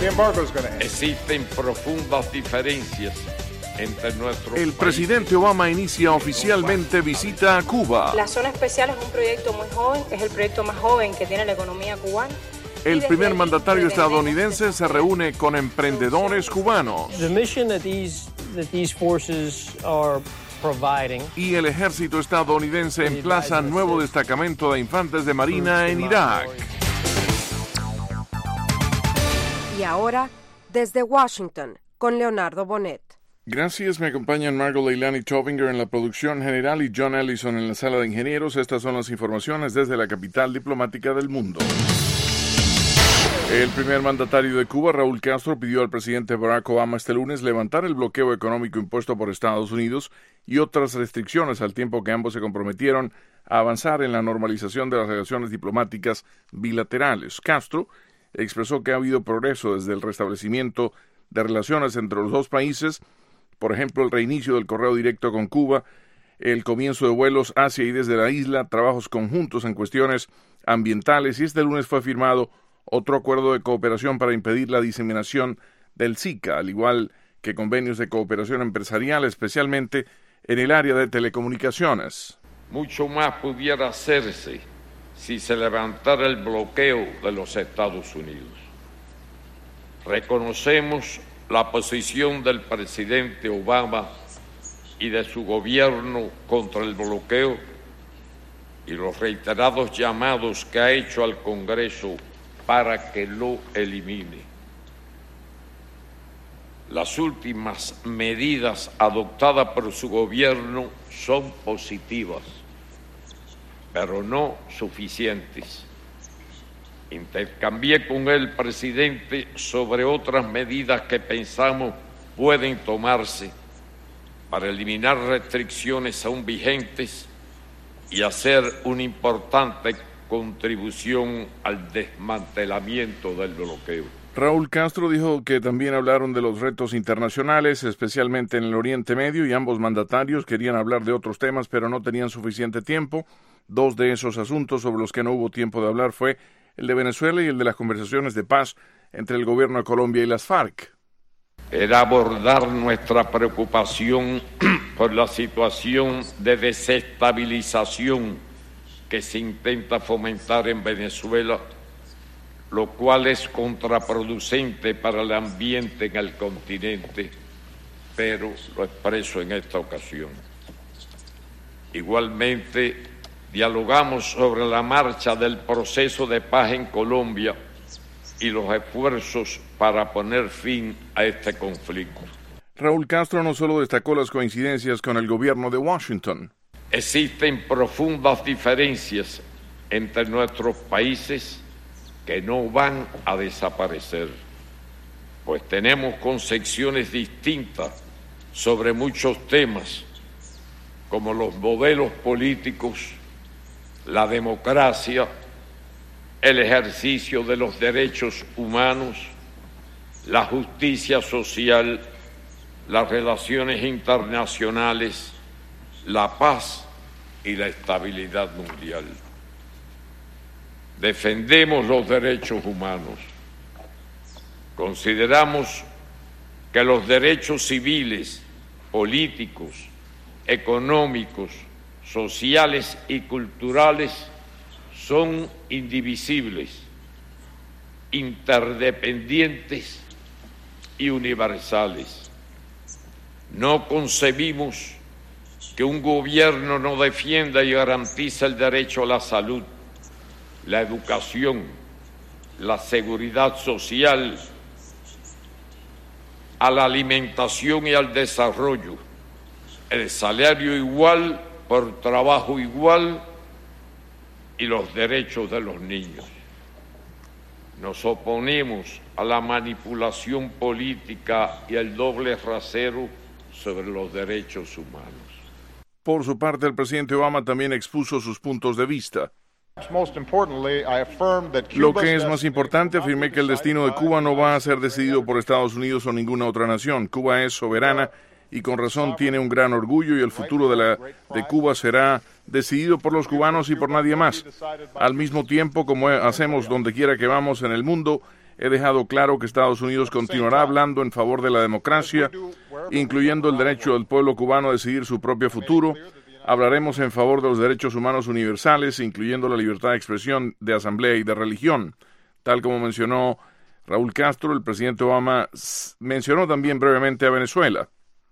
Existen profundas diferencias entre nuestros El presidente Obama inicia oficialmente visita a Cuba. La zona especial es un proyecto muy joven, es el proyecto más joven que tiene la economía cubana. El primer mandatario estadounidense se reúne con emprendedores cubanos. The mission that these forces are providing. Y el ejército estadounidense emplaza nuevo destacamento de infantes de marina en Irak. Y ahora, desde Washington, con Leonardo Bonet. Gracias, me acompañan Margot Leilani Tobinger en la producción general y John Ellison en la sala de ingenieros. Estas son las informaciones desde la capital diplomática del mundo. El primer mandatario de Cuba, Raúl Castro, pidió al presidente Barack Obama este lunes levantar el bloqueo económico impuesto por Estados Unidos y otras restricciones al tiempo que ambos se comprometieron a avanzar en la normalización de las relaciones diplomáticas bilaterales. Castro expresó que ha habido progreso desde el restablecimiento de relaciones entre los dos países, por ejemplo, el reinicio del correo directo con Cuba, el comienzo de vuelos hacia y desde la isla, trabajos conjuntos en cuestiones ambientales, y este lunes fue firmado otro acuerdo de cooperación para impedir la diseminación del Zika, al igual que convenios de cooperación empresarial, especialmente en el área de telecomunicaciones. Mucho más pudiera hacerse si se levantara el bloqueo de los Estados Unidos. Reconocemos la posición del presidente Obama y de su gobierno contra el bloqueo y los reiterados llamados que ha hecho al Congreso para que lo elimine. Las últimas medidas adoptadas por su gobierno son positivas, pero no suficientes. Intercambié con el presidente sobre otras medidas que pensamos pueden tomarse para eliminar restricciones aún vigentes y hacer una importante contribución al desmantelamiento del bloqueo. Raúl Castro dijo que también hablaron de los retos internacionales, especialmente en el Oriente Medio, y ambos mandatarios querían hablar de otros temas, pero no tenían suficiente tiempo. Dos de esos asuntos sobre los que no hubo tiempo de hablar fue el de Venezuela y el de las conversaciones de paz entre el gobierno de Colombia y las FARC. Era abordar nuestra preocupación por la situación de desestabilización que se intenta fomentar en Venezuela, lo cual es contraproducente para el ambiente en el continente, pero lo expreso en esta ocasión. Igualmente, dialogamos sobre la marcha del proceso de paz en Colombia y los esfuerzos para poner fin a este conflicto. Raúl Castro no solo destacó las coincidencias con el gobierno de Washington. Existen profundas diferencias entre nuestros países que no van a desaparecer, pues tenemos concepciones distintas sobre muchos temas, como los modelos políticos, la democracia, el ejercicio de los derechos humanos, la justicia social, las relaciones internacionales, la paz y la estabilidad mundial. Defendemos los derechos humanos. Consideramos que los derechos civiles, políticos, económicos, sociales y culturales son indivisibles, interdependientes y universales. No concebimos que un gobierno no defienda y garantice el derecho a la salud, la educación, la seguridad social, a la alimentación y al desarrollo, el salario igual por trabajo igual y los derechos de los niños. Nos oponemos a la manipulación política y al doble rasero sobre los derechos humanos. Por su parte, el presidente Obama también expuso sus puntos de vista. Lo que es más importante, afirmé que el destino de Cuba no va a ser decidido por Estados Unidos o ninguna otra nación. Cuba es soberana y con razón tiene un gran orgullo, y el futuro de Cuba será decidido por los cubanos y por nadie más. Al mismo tiempo, como hacemos donde quiera que vamos en el mundo, he dejado claro que Estados Unidos continuará hablando en favor de la democracia, incluyendo el derecho del pueblo cubano a decidir su propio futuro. Hablaremos en favor de los derechos humanos universales, incluyendo la libertad de expresión, de asamblea y de religión. Tal como mencionó Raúl Castro, el presidente Obama mencionó también brevemente a Venezuela.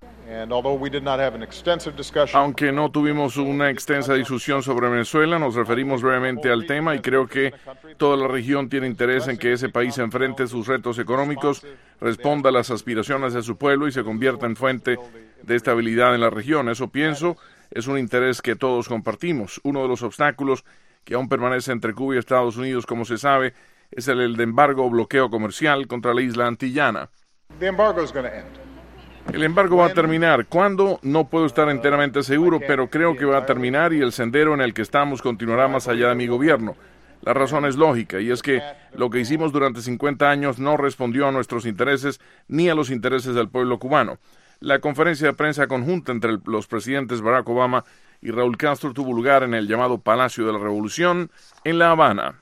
Aunque no tuvimos una extensa discusión sobre Venezuela, nos referimos brevemente al tema y creo que toda la región tiene interés en que ese país enfrente sus retos económicos, responda a las aspiraciones de su pueblo y se convierta en fuente de estabilidad en la región. Eso pienso es un interés que todos compartimos. Uno de los obstáculos que aún permanece entre Cuba y Estados Unidos, como se sabe, es el de embargo o bloqueo comercial contra la isla antillana. El embargo va a terminar. ¿Cuándo? No puedo estar enteramente seguro, pero creo que va a terminar y el sendero en el que estamos continuará más allá de mi gobierno. La razón es lógica, y es que lo que hicimos durante 50 años no respondió a nuestros intereses ni a los intereses del pueblo cubano. La conferencia de prensa conjunta entre los presidentes Barack Obama y Raúl Castro tuvo lugar en el llamado Palacio de la Revolución, en La Habana.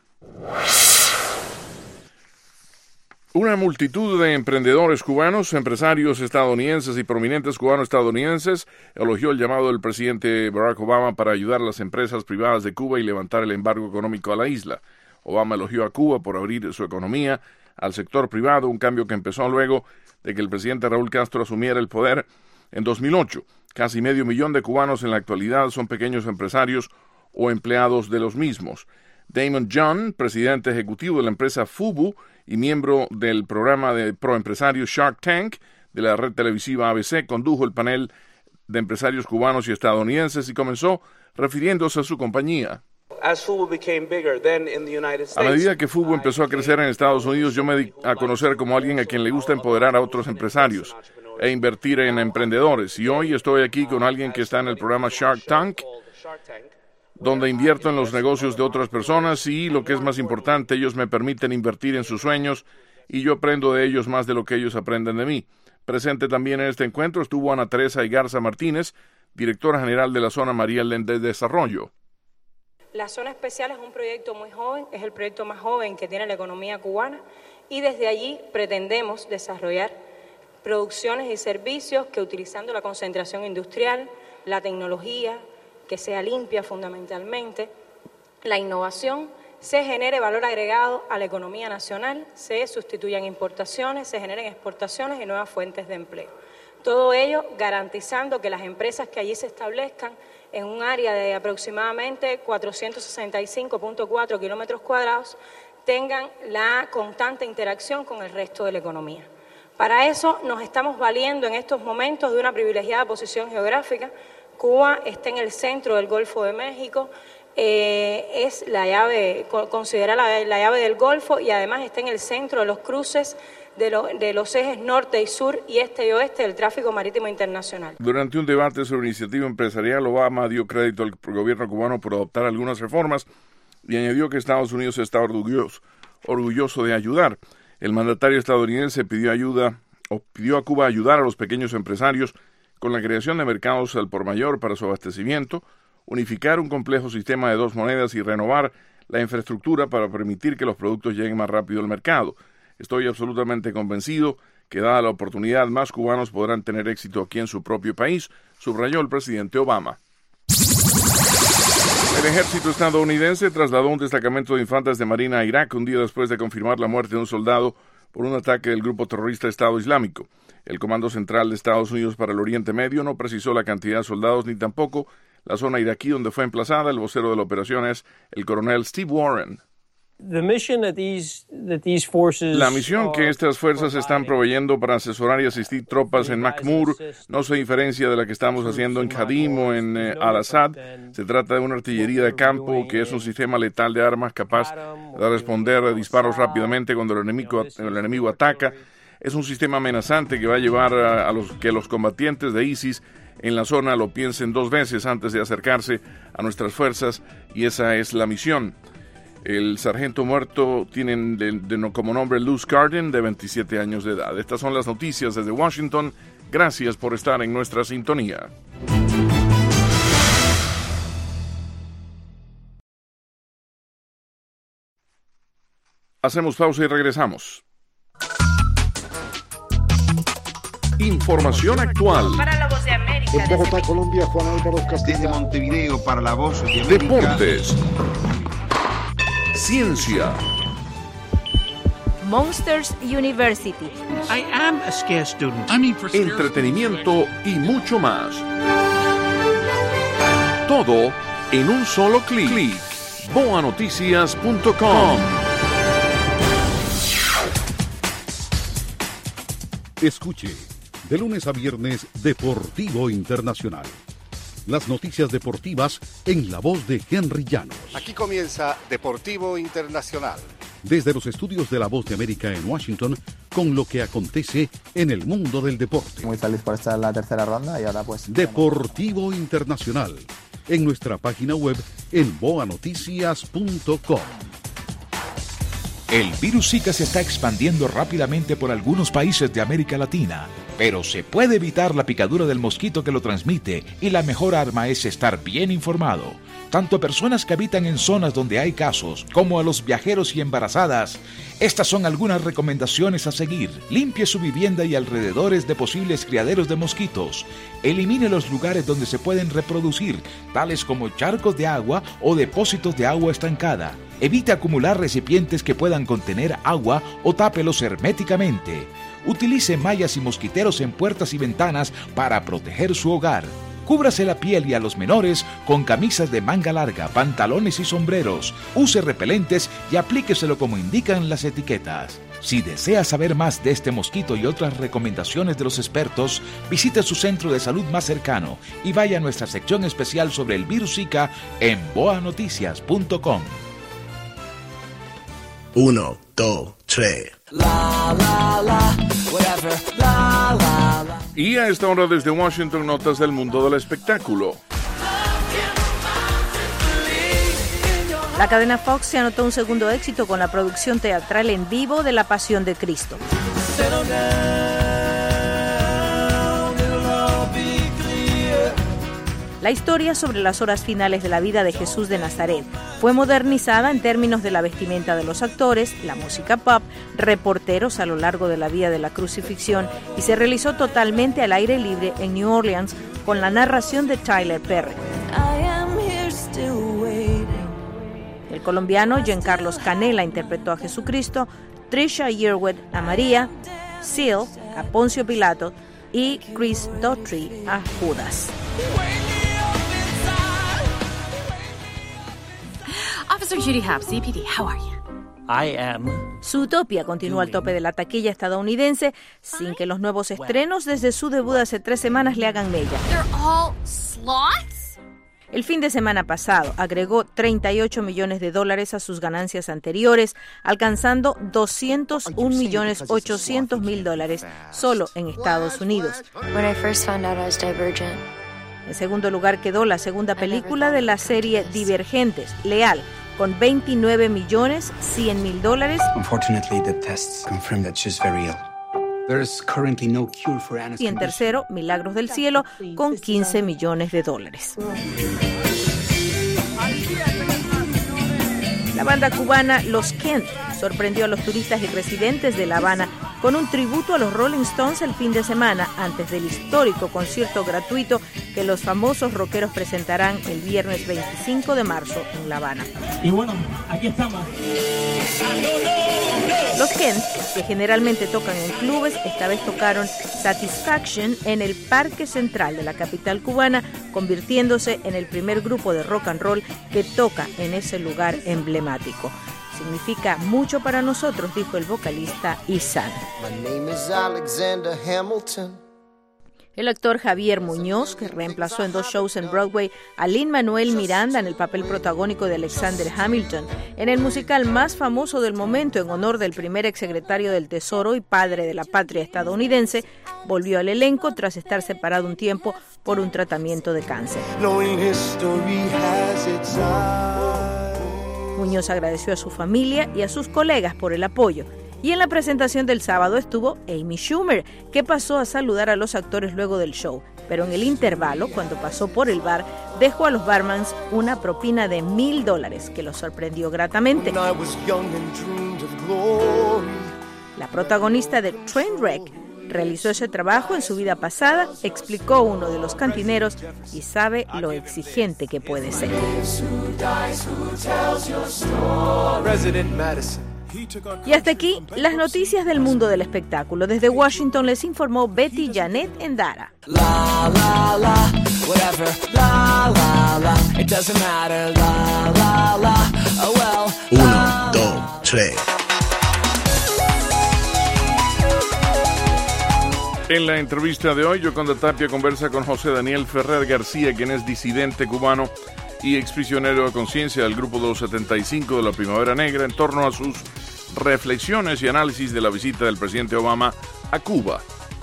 Una multitud de emprendedores cubanos, empresarios estadounidenses y prominentes cubano-estadounidenses elogió el llamado del presidente Barack Obama para ayudar a las empresas privadas de Cuba y levantar el embargo económico a la isla. Obama elogió a Cuba por abrir su economía al sector privado, un cambio que empezó luego de que el presidente Raúl Castro asumiera el poder en 2008. Casi medio millón de cubanos en la actualidad son pequeños empresarios o empleados de los mismos. Damon John, presidente ejecutivo de la empresa Fubu y miembro del programa de proempresarios Shark Tank de la red televisiva ABC, condujo el panel de empresarios cubanos y estadounidenses y comenzó refiriéndose a su compañía. A medida que Fubu empezó a crecer en Estados Unidos, yo me di a conocer como alguien a quien le gusta empoderar a otros empresarios e invertir en emprendedores. Y hoy estoy aquí con alguien que está en el programa Shark Tank, donde invierto en los negocios de otras personas y, lo que es más importante, ellos me permiten invertir en sus sueños y yo aprendo de ellos más de lo que ellos aprenden de mí. Presente también en este encuentro estuvo Ana Teresa Igarza Martínez, directora general de la Zona María Elena de Desarrollo. La Zona Especial es un proyecto muy joven, es el proyecto más joven que tiene la economía cubana y desde allí pretendemos desarrollar producciones y servicios que, utilizando la concentración industrial, la tecnología, que sea limpia fundamentalmente, la innovación, se genere valor agregado a la economía nacional, se sustituyan importaciones, se generen exportaciones y nuevas fuentes de empleo. Todo ello garantizando que las empresas que allí se establezcan en un área de aproximadamente 465.4 kilómetros cuadrados tengan la constante interacción con el resto de la economía. Para eso nos estamos valiendo en estos momentos de una privilegiada posición geográfica. Cuba está en el centro del Golfo de México, es la llave, considera la llave del Golfo y además está en el centro de los cruces de los ejes norte y sur y este y oeste del tráfico marítimo internacional. Durante un debate sobre iniciativa empresarial, Obama dio crédito al gobierno cubano por adoptar algunas reformas y añadió que Estados Unidos está orgulloso de ayudar. El mandatario estadounidense pidió a Cuba ayudar a los pequeños empresarios con la creación de mercados al por mayor para su abastecimiento, unificar un complejo sistema de dos monedas y renovar la infraestructura para permitir que los productos lleguen más rápido al mercado. Estoy absolutamente convencido que, dada la oportunidad, más cubanos podrán tener éxito aquí en su propio país, subrayó el presidente Obama. El ejército estadounidense trasladó un destacamento de infantes de marina a Irak un día después de confirmar la muerte de un soldado por un ataque del grupo terrorista Estado Islámico. El Comando Central de Estados Unidos para el Oriente Medio no precisó la cantidad de soldados ni tampoco la zona iraquí donde fue emplazada. El vocero de la operación es el coronel Steve Warren. La misión que estas fuerzas están proveyendo para asesorar y asistir tropas en Makhmur no se diferencia de la que estamos haciendo en Khadim o en Al-Assad. Se trata de una artillería de campo que es un sistema letal de armas capaz de responder a disparos rápidamente cuando el enemigo ataca. Es un sistema amenazante que va a llevar a que los combatientes de ISIS en la zona lo piensen dos veces antes de acercarse a nuestras fuerzas, y esa es la misión. El sargento muerto tiene como nombre Luz Garden, de 27 años de edad. Estas son las noticias desde Washington. Gracias por estar en nuestra sintonía. Hacemos pausa y regresamos. Información actual. Para La Voz de América. En Bogotá, Colombia, Juan Álvaro Castillo. Desde Montevideo para La Voz de América. Deportes. Ciencia. Monsters University. I am a scarce student. Entretenimiento y mucho más. Todo en un solo clic. boanoticias.com. Escuche, de lunes a viernes, Deportivo Internacional. Las noticias deportivas en la voz de Henry Llanos. Aquí comienza Deportivo Internacional. Desde los estudios de La Voz de América en Washington, con lo que acontece en el mundo del deporte. Muy feliz por estar en la tercera ronda y ahora pues... Deportivo Internacional, en nuestra página web en boanoticias.com. El virus Zika se está expandiendo rápidamente por algunos países de América Latina, pero se puede evitar la picadura del mosquito que lo transmite y la mejor arma es estar bien informado. Tanto a personas que habitan en zonas donde hay casos, como a los viajeros y embarazadas. Estas son algunas recomendaciones a seguir. Limpie su vivienda y alrededores de posibles criaderos de mosquitos. Elimine los lugares donde se pueden reproducir, tales como charcos de agua o depósitos de agua estancada. Evite acumular recipientes que puedan contener agua o tápelos herméticamente. Utilice mallas y mosquiteros en puertas y ventanas para proteger su hogar. Cúbrase la piel y a los menores con camisas de manga larga, pantalones y sombreros. Use repelentes y aplíqueselo como indican las etiquetas. Si desea saber más de este mosquito y otras recomendaciones de los expertos, visite su centro de salud más cercano y vaya a nuestra sección especial sobre el virus Zika en boanoticias.com. 1, 2, 3. Y a esta hora desde Washington, notas del mundo del espectáculo. La cadena Fox se anotó un segundo éxito con la producción teatral en vivo de La Pasión de Cristo. La historia sobre las horas finales de la vida de Jesús de Nazaret fue modernizada en términos de la vestimenta de los actores, la música pop, reporteros a lo largo de la vía de la crucifixión y se realizó totalmente al aire libre en New Orleans con la narración de Tyler Perry. El colombiano Giancarlos Canela interpretó a Jesucristo, Trisha Yearwood a María, Seal a Poncio Pilato y Chris Daughtry a Judas. Officer Judy Hobbs, CPD, how are you? I am. Zootopia continúa al tope de la taquilla estadounidense sin que los nuevos estrenos desde su debut hace 3 semanas le hagan mella. They're all sloths? El fin de semana pasado agregó $38 millones a sus ganancias anteriores, alcanzando $201.800.000 solo en Estados Unidos. En segundo lugar quedó la segunda película de la serie Divergentes, Leal, con $29.100.000. Y en tercero, Milagros del Cielo, con $15 millones. La banda cubana Los Kent sorprendió a los turistas y residentes de La Habana con un tributo a los Rolling Stones el fin de semana antes del histórico concierto gratuito que los famosos rockeros presentarán el viernes 25 de marzo en La Habana. Y bueno, aquí estamos. Los Kent, que generalmente tocan en clubes, esta vez tocaron Satisfaction en el Parque Central de la capital cubana, convirtiéndose en el primer grupo de rock and roll que toca en ese lugar emblemático. Significa mucho para nosotros, dijo el vocalista Isan. El actor Javier Muñoz, que reemplazó en 2 shows en Broadway a Lin-Manuel Miranda en el papel protagónico de Alexander Hamilton, en el musical más famoso del momento en honor del primer exsecretario del Tesoro y padre de la patria estadounidense, volvió al elenco tras estar separado un tiempo por un tratamiento de cáncer. Muñoz agradeció a su familia y a sus colegas por el apoyo. Y en la presentación del sábado estuvo Amy Schumer, que pasó a saludar a los actores luego del show. Pero en el intervalo, cuando pasó por el bar, dejó a los barmans una propina de $1,000 que los sorprendió gratamente. La protagonista de Trainwreck Realizó ese trabajo en su vida pasada, explicó uno de los cantineros, y sabe lo exigente que puede ser. Y hasta aquí las noticias del mundo del espectáculo. Desde Washington les informó Betty Janet Endara. Uno, dos, tres. En la entrevista de hoy, Yoconda Tapia conversa con José Daniel Ferrer García, quien es disidente cubano y exprisionero de conciencia del Grupo de los 75 de la Primavera Negra, en torno a sus reflexiones y análisis de la visita del presidente Obama a Cuba.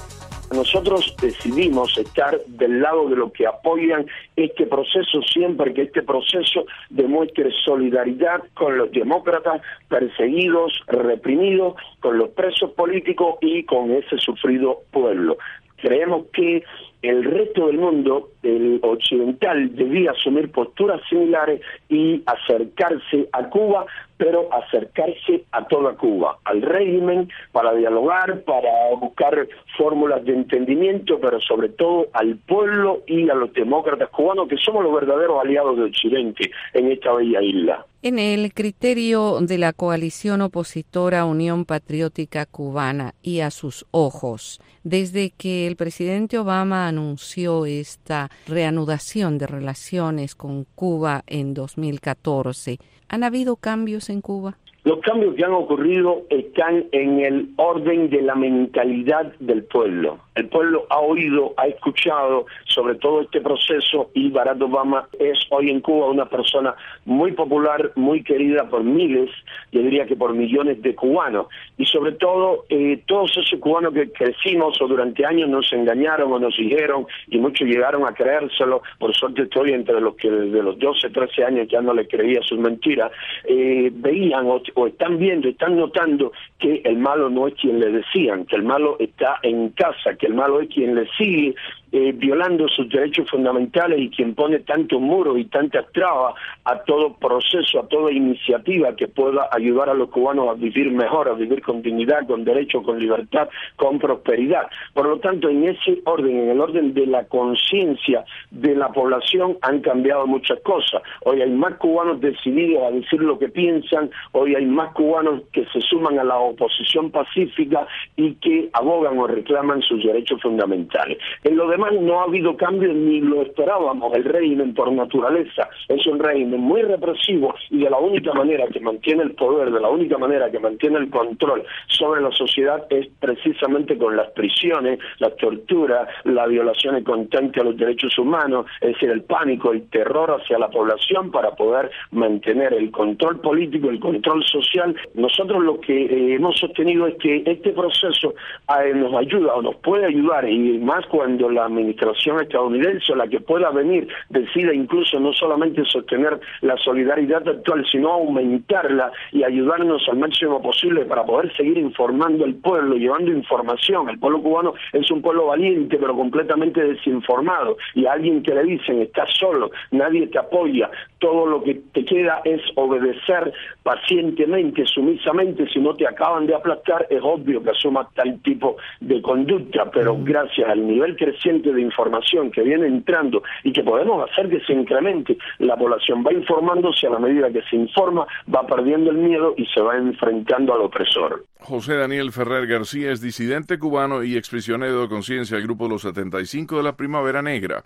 Nosotros decidimos estar del lado de los que apoyan este proceso siempre que este proceso demuestre solidaridad con los demócratas perseguidos, reprimidos, con los presos políticos y con ese sufrido pueblo. Creemos que el resto del mundo, el occidental, debía asumir posturas similares y acercarse a Cuba, pero acercarse a toda Cuba, al régimen, para dialogar, para buscar fórmulas de entendimiento, pero sobre todo al pueblo y a los demócratas cubanos, que somos los verdaderos aliados de Occidente en esta bella isla. En el criterio de la coalición opositora Unión Patriótica Cubana y a sus ojos, desde que el presidente Obama anunció esta reanudación de relaciones con Cuba en 2014, ¿han habido cambios en Cuba? Los cambios que han ocurrido están en el orden de la mentalidad del pueblo. El pueblo ha oído, ha escuchado sobre todo este proceso y Barack Obama es hoy en Cuba una persona muy popular, muy querida por miles, yo diría que por millones de cubanos. Y sobre todo todos esos cubanos que crecimos o durante años nos engañaron o nos dijeron y muchos llegaron a creérselo. Por suerte estoy entre los que desde los 12, 13 años ya no les creía sus mentiras. Veían o están viendo, están notando que el malo no es quien le decían, que el malo está en casa, que el malo es quien le sigue violando sus derechos fundamentales y quien pone tantos muros y tantas trabas a todo proceso, a toda iniciativa que pueda ayudar a los cubanos a vivir mejor, a vivir con dignidad, con derecho, con libertad, con prosperidad. Por lo tanto, en ese orden, en el orden de la conciencia de la población, han cambiado muchas cosas. Hoy hay más cubanos decididos a decir lo que piensan, hoy hay más cubanos que se suman a la oposición pacífica y que abogan o reclaman sus derechos fundamentales. En lo demás no ha habido cambio ni lo esperábamos. El régimen por naturaleza es un régimen muy represivo y de la única manera que mantiene el poder, de la única manera que mantiene el control sobre la sociedad es precisamente con las prisiones, la tortura, las violaciones constantes a los derechos humanos, es decir, el pánico, el terror hacia la población para poder mantener el control político, el control social. Nosotros lo que hemos sostenido es que este proceso nos ayuda o nos puede ayudar, y más cuando la administración estadounidense o la que pueda venir decida incluso no solamente sostener la solidaridad actual, sino aumentarla y ayudarnos al máximo posible para poder seguir informando al pueblo, llevando información. El pueblo cubano es un pueblo valiente pero completamente desinformado, y a alguien que le dicen estás solo, nadie te apoya, todo lo que te queda es obedecer pacientemente, sumisamente, si no te acaban de aplastar, es obvio que asumas tal tipo de conducta, pero gracias al nivel creciente de información que viene entrando y que podemos hacer que se incremente, la población va informándose, a la medida que se informa, va perdiendo el miedo y se va enfrentando al opresor. José Daniel Ferrer García es disidente cubano y exprisionero de conciencia del Grupo de los 75 de la Primavera Negra.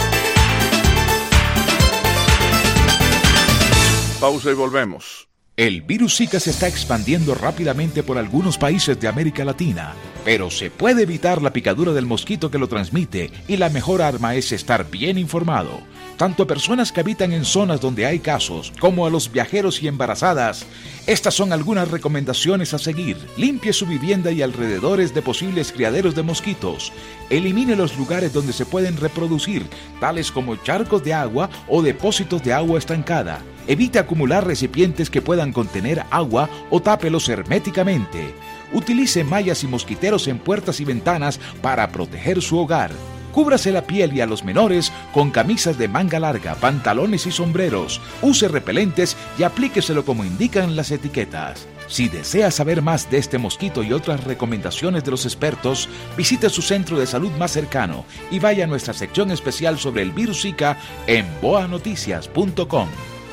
Pausa y volvemos. El virus Zika se está expandiendo rápidamente por algunos países de América Latina, pero se puede evitar la picadura del mosquito que lo transmite y la mejor arma es estar bien informado. Tanto a personas que habitan en zonas donde hay casos, como a los viajeros y embarazadas. Estas son algunas recomendaciones a seguir. Limpie su vivienda y alrededores de posibles criaderos de mosquitos. Elimine los lugares donde se pueden reproducir, tales como charcos de agua o depósitos de agua estancada. Evite acumular recipientes que puedan contener agua o tápelos herméticamente. Utilice mallas y mosquiteros en puertas y ventanas para proteger su hogar. Cúbrase la piel y a los menores con camisas de manga larga, pantalones y sombreros. Use repelentes y aplíqueselo como indican las etiquetas. Si desea saber más de este mosquito y otras recomendaciones de los expertos, visite su centro de salud más cercano y vaya a nuestra sección especial sobre el virus Zika en boanoticias.com.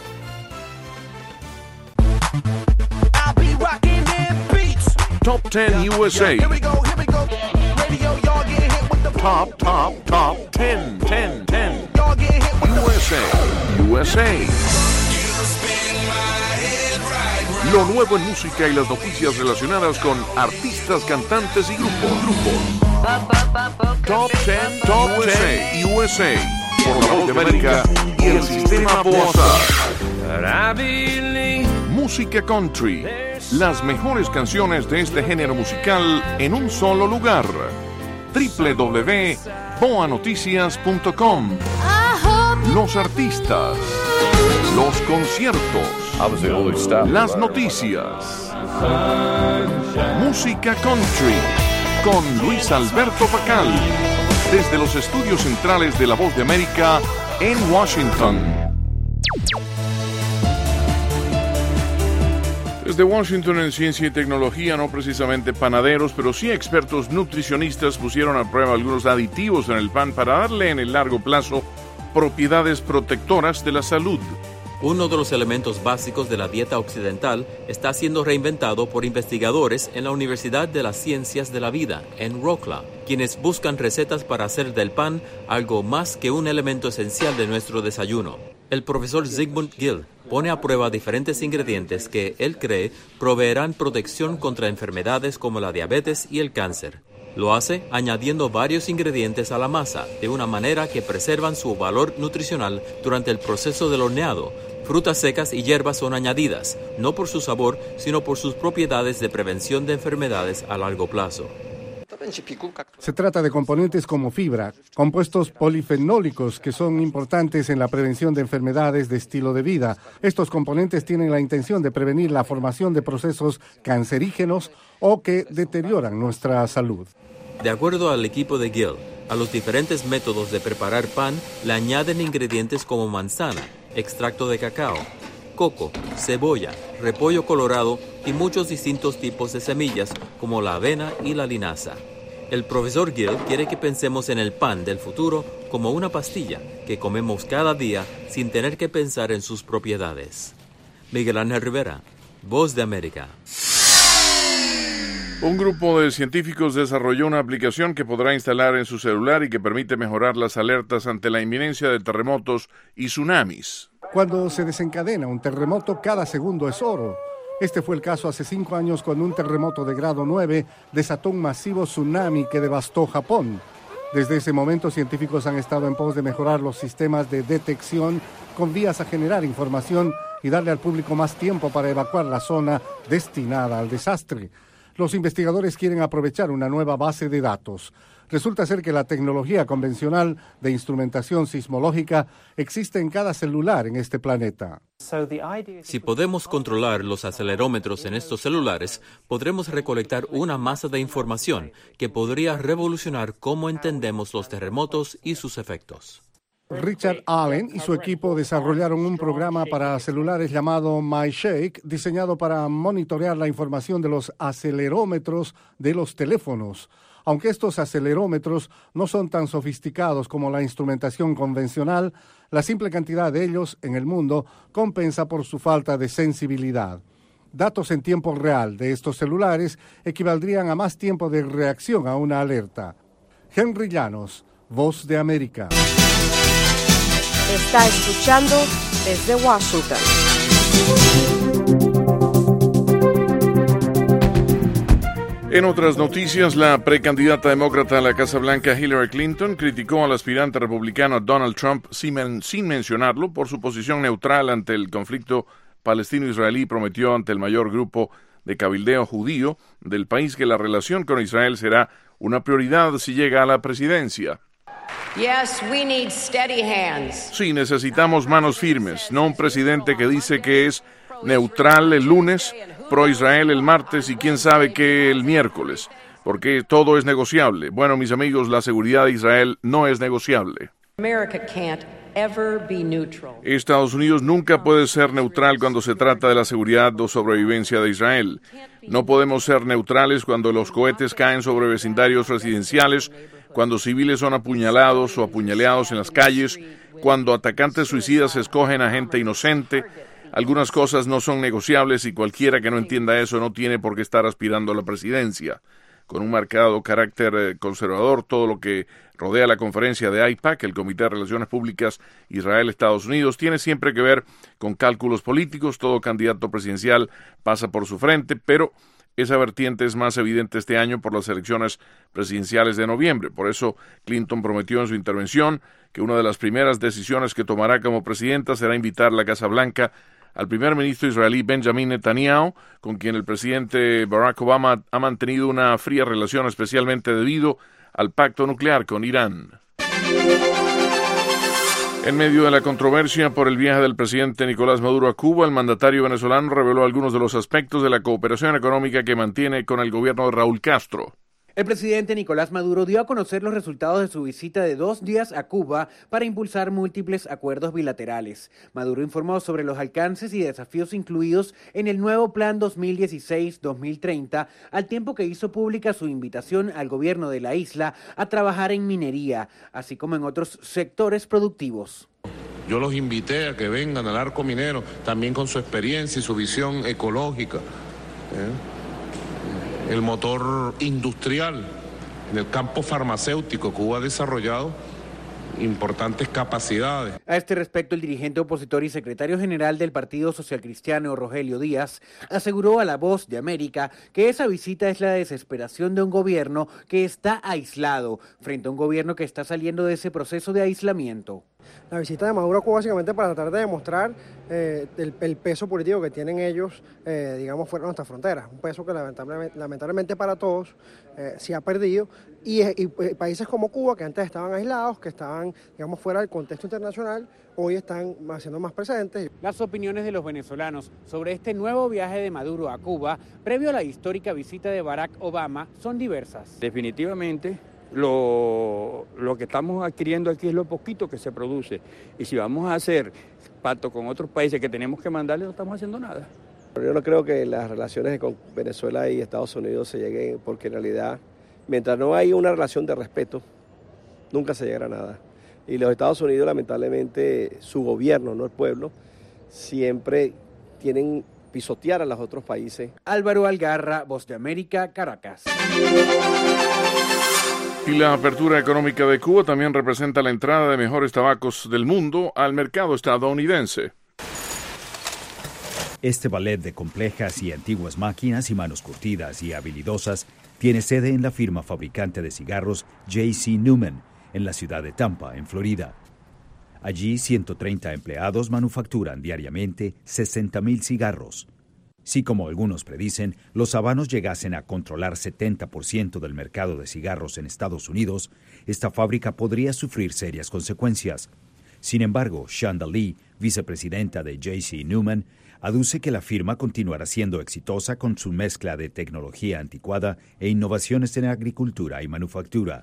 Top 10 USA. Top 10. USA. Lo nuevo en música y las noticias relacionadas con artistas, cantantes y grupos. Top 10 USA. Por la Voz de América y el sistema Boazar. Música country. Las mejores canciones de este género musical en un solo lugar. www.boanoticias.com. Los artistas, los conciertos, las noticias. Música country con Luis Alberto Pacal, desde los estudios centrales de La Voz de América en Washington. Desde Washington, en ciencia y tecnología, no precisamente panaderos, pero sí expertos nutricionistas pusieron a prueba algunos aditivos en el pan para darle en el largo plazo propiedades protectoras de la salud. Uno de los elementos básicos de la dieta occidental está siendo reinventado por investigadores en la Universidad de las Ciencias de la Vida, en Rockland, quienes buscan recetas para hacer del pan algo más que un elemento esencial de nuestro desayuno. El profesor Zygmunt Gill pone a prueba diferentes ingredientes que él cree proveerán protección contra enfermedades como la diabetes y el cáncer. Lo hace añadiendo varios ingredientes a la masa de una manera que preservan su valor nutricional durante el proceso del horneado. Frutas secas y hierbas son añadidas, no por su sabor, sino por sus propiedades de prevención de enfermedades a largo plazo. Se trata de componentes como fibra, compuestos polifenólicos que son importantes en la prevención de enfermedades de estilo de vida. Estos componentes tienen la intención de prevenir la formación de procesos cancerígenos o que deterioran nuestra salud. De acuerdo al equipo de Gill, a los diferentes métodos de preparar pan le añaden ingredientes como manzana, extracto de cacao, coco, cebolla, repollo colorado y muchos distintos tipos de semillas como la avena y la linaza. El profesor Gill quiere que pensemos en el pan del futuro como una pastilla que comemos cada día sin tener que pensar en sus propiedades. Miguel Ángel Rivera, Voz de América. Un grupo de científicos desarrolló una aplicación que podrá instalar en su celular y que permite mejorar las alertas ante la inminencia de terremotos y tsunamis. Cuando se desencadena un terremoto, cada segundo es oro. Este fue el caso hace 5 años cuando un terremoto de grado 9 desató un masivo tsunami que devastó Japón. Desde ese momento, científicos han estado en pos de mejorar los sistemas de detección con vías a generar información y darle al público más tiempo para evacuar la zona destinada al desastre. Los investigadores quieren aprovechar una nueva base de datos. Resulta ser que la tecnología convencional de instrumentación sismológica existe en cada celular en este planeta. Si podemos controlar los acelerómetros en estos celulares, podremos recolectar una masa de información que podría revolucionar cómo entendemos los terremotos y sus efectos. Richard Allen y su equipo desarrollaron un programa para celulares llamado MyShake, diseñado para monitorear la información de los acelerómetros de los teléfonos. Aunque estos acelerómetros no son tan sofisticados como la instrumentación convencional, la simple cantidad de ellos en el mundo compensa por su falta de sensibilidad. Datos en tiempo real de estos celulares equivaldrían a más tiempo de reacción a una alerta. Henry Llanos, Voz de América. Está escuchando desde Washington. En otras noticias, la precandidata demócrata a la Casa Blanca, Hillary Clinton, criticó al aspirante republicano Donald Trump sin mencionarlo por su posición neutral ante el conflicto palestino-israelí. Prometió ante el mayor grupo de cabildeo judío del país que la relación con Israel será una prioridad si llega a la presidencia. Yes, we need steady hands. Sí, necesitamos manos firmes, no un presidente que dice que es neutral el lunes, pro-Israel el martes y quién sabe qué el miércoles. porque todo es negociable. Bueno, mis amigos, la seguridad de Israel no es negociable. Estados Unidos nunca puede ser neutral cuando se trata de la seguridad o sobrevivencia de Israel. No podemos ser neutrales cuando los cohetes caen sobre vecindarios residenciales, cuando civiles son apuñalados o apuñaleados en las calles, cuando atacantes suicidas escogen a gente inocente. Algunas cosas no son negociables y cualquiera que no entienda eso no tiene por qué estar aspirando a la presidencia. Con un marcado carácter conservador, todo lo que rodea la conferencia de AIPAC, el Comité de Relaciones Públicas Israel-Estados Unidos, tiene siempre que ver con cálculos políticos. Todo candidato presidencial pasa por su frente, pero esa vertiente es más evidente este año por las elecciones presidenciales de noviembre. Por eso Clinton prometió en su intervención que una de las primeras decisiones que tomará como presidenta será invitar a la Casa Blanca al primer ministro israelí Benjamin Netanyahu, con quien el presidente Barack Obama ha mantenido una fría relación, especialmente debido al pacto nuclear con Irán. En medio de la controversia por el viaje del presidente Nicolás Maduro a Cuba, el mandatario venezolano reveló algunos de los aspectos de la cooperación económica que mantiene con el gobierno de Raúl Castro. El presidente Nicolás Maduro dio a conocer los resultados de su visita de 2 días a Cuba para impulsar múltiples acuerdos bilaterales. Maduro informó sobre los alcances y desafíos incluidos en el nuevo Plan 2016-2030, al tiempo que hizo pública su invitación al gobierno de la isla a trabajar en minería, así como en otros sectores productivos. Yo los invité a que vengan al arco minero, también con su experiencia y su visión ecológica. El motor industrial en el campo farmacéutico. Cuba ha desarrollado importantes capacidades. A este respecto, el dirigente opositor y secretario general del Partido Social Cristiano, Rogelio Díaz, aseguró a La Voz de América que esa visita es la desesperación de un gobierno que está aislado frente a un gobierno que está saliendo de ese proceso de aislamiento. La visita de Maduro a Cuba básicamente para tratar de demostrar el peso político que tienen ellos, digamos, fuera de nuestras fronteras. Un peso que lamentablemente para todos se ha perdido. Y países como Cuba, que antes estaban aislados, que estaban, digamos, fuera del contexto internacional, hoy están siendo más presentes. Las opiniones de los venezolanos sobre este nuevo viaje de Maduro a Cuba, previo a la histórica visita de Barack Obama, son diversas. Definitivamente, lo que estamos adquiriendo aquí es lo poquito que se produce. Y si vamos a hacer pacto con otros países que tenemos que mandarle, no estamos haciendo nada. Yo no creo que las relaciones con Venezuela y Estados Unidos se lleguen, porque en realidad, mientras no hay una relación de respeto, nunca se llegará a nada. Y los Estados Unidos, lamentablemente, su gobierno, no el pueblo, siempre tienen pisotear a los otros países. Álvaro Algarra, Voz de América, Caracas. Y la apertura económica de Cuba también representa la entrada de mejores tabacos del mundo al mercado estadounidense. Este ballet de complejas y antiguas máquinas y manos curtidas y habilidosas tiene sede en la firma fabricante de cigarros J.C. Newman, en la ciudad de Tampa, en Florida. Allí 130 empleados manufacturan diariamente 60,000 cigarros. Si, como algunos predicen, los habanos llegasen a controlar 70% del mercado de cigarros en Estados Unidos, esta fábrica podría sufrir serias consecuencias. Sin embargo, Shonda Lee, vicepresidenta de J.C. Newman, aduce que la firma continuará siendo exitosa con su mezcla de tecnología anticuada e innovaciones en agricultura y manufactura.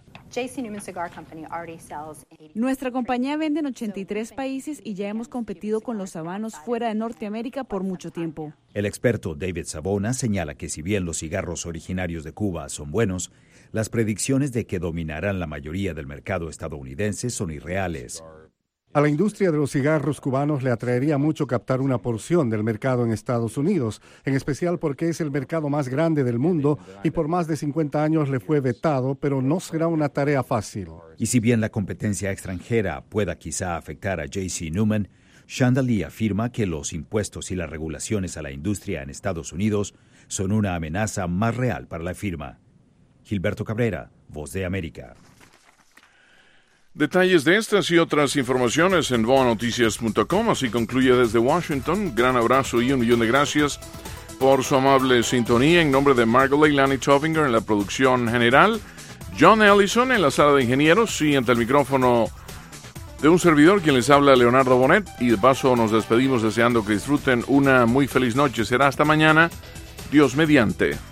Nuestra compañía vende en 83 países y ya hemos competido con los habanos fuera de Norteamérica por mucho tiempo. El experto David Savona señala que si bien los cigarros originarios de Cuba son buenos, las predicciones de que dominarán la mayoría del mercado estadounidense son irreales. A la industria de los cigarros cubanos le atraería mucho captar una porción del mercado en Estados Unidos, en especial porque es el mercado más grande del mundo y por más de 50 años le fue vetado, pero no será una tarea fácil. Y si bien la competencia extranjera pueda quizá afectar a J.C. Newman, Shonda Lee afirma que los impuestos y las regulaciones a la industria en Estados Unidos son una amenaza más real para la firma. Gilberto Cabrera, Voz de América. Detalles de estas y otras informaciones en voanoticias.com. Así concluye desde Washington. Gran abrazo y 1,000,000 de gracias por su amable sintonía. En nombre de Margot Leilani Tovinger en la producción general, John Ellison en la sala de ingenieros y ante el micrófono de un servidor quien les habla, Leonardo Bonet. Y de paso nos despedimos deseando que disfruten una muy feliz noche. Será hasta mañana, Dios mediante.